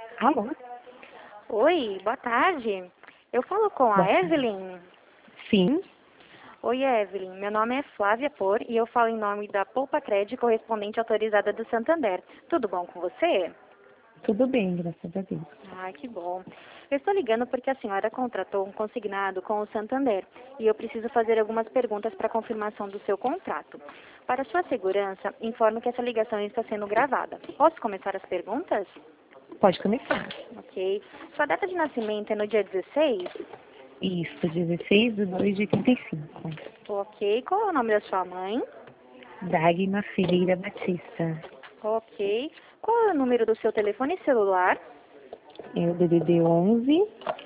Alô? Oi, boa tarde. Eu falo com a Boa tarde. Evelyn. Sim, Oi, Evelyn. Meu nome é Flávia Por e eu falo em nome da Poupa Crédito, correspondente autorizada do Santander. Tudo bom com você? tudo bem, graças a Deus. Ai, que bom. Eu estou ligando porque a senhora contratou um consignado com o Santander e eu preciso fazer algumas perguntas para confirmação do seu contrato. Para sua segurança, informo que essa ligação está sendo gravada. Posso começar as perguntas? Pode começar. Ok. Sua data de nascimento é no dia 16? Isso, 16/2/85. Ok. Qual é o nome da sua mãe? Dagmar Ferreira Batista. Ok. Qual é o número do seu telefone celular? É o DDD 11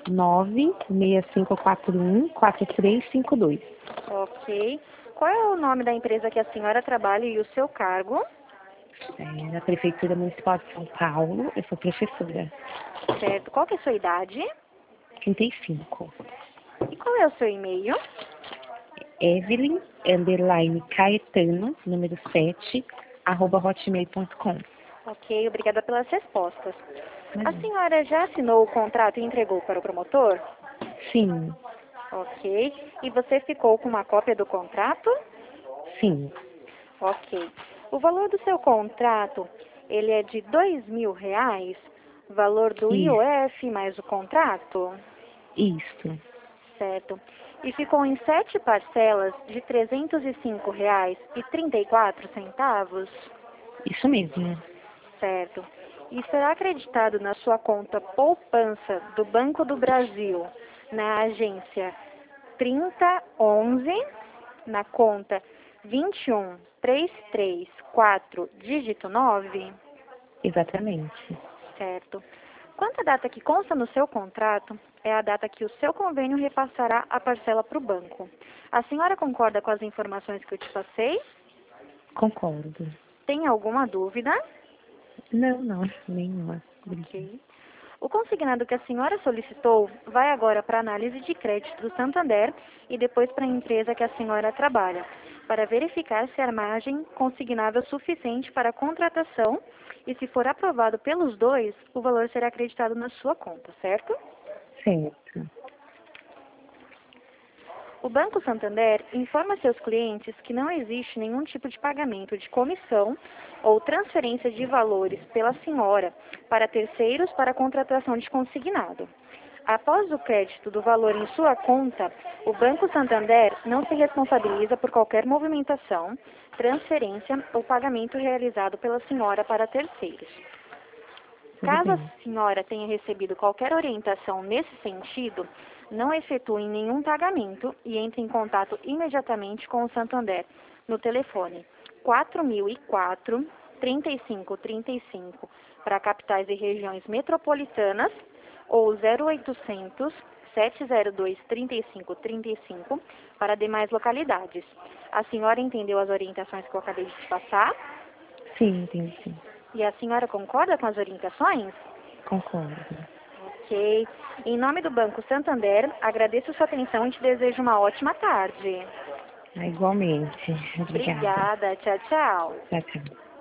96541 4352. Ok. Qual é o nome da empresa que a senhora trabalha e o seu cargo? É, na Prefeitura Municipal de São Paulo, eu sou professora. Certo. Qual que é a sua idade? 35. E qual é o seu e-mail? Evelyn, Caetano, número 7, @hotmail.com. Ok. Obrigada pelas respostas. A Imagina. senhora já assinou o contrato e entregou para o promotor? Sim, Ok. E você ficou com uma cópia do contrato? sim, Ok. O valor do seu contrato, ele é de R$ 2.000, valor do isso, IOF mais o contrato, isso. certo? E ficou em 7 parcelas de R$ 305,34, Isso mesmo. certo? E será acreditado na sua conta poupança do Banco do Brasil, na agência 3011, na conta 21334, dígito 9, Exatamente. certo? Quanto à data que consta no seu contrato, é a data que o seu convênio repassará a parcela para o banco. A senhora concorda com as informações que eu te passei? Concordo. Tem alguma dúvida? Não, não, nenhuma. Obrigada. Ok. O consignado que a senhora solicitou vai agora para análise de crédito do Santander e depois para a empresa que a senhora trabalha, para verificar se a margem consignável é suficiente para a contratação e, se for aprovado pelos dois, o valor será acreditado na sua conta, certo? Certo. O Banco Santander informa seus clientes que não existe nenhum tipo de pagamento de comissão ou transferência de valores pela senhora para terceiros para a contratação de consignado. Após o crédito do valor em sua conta, o Banco Santander não se responsabiliza por qualquer movimentação, transferência ou pagamento realizado pela senhora para terceiros. Tudo Caso a bem. senhora tenha recebido qualquer orientação nesse sentido, não efetue nenhum pagamento e entre em contato imediatamente com o Santander no telefone 4004 3535 para capitais e regiões metropolitanas ou 0800 702 3535 para demais localidades. A senhora entendeu as orientações que eu acabei de te passar? Sim, entendi. E a senhora concorda com as orientações? Concordo. Ok. Em nome do Banco Santander, agradeço sua atenção e te desejo uma ótima tarde. Ah, igualmente. Obrigada. Obrigada. Tchau, tchau. Tchau, tchau.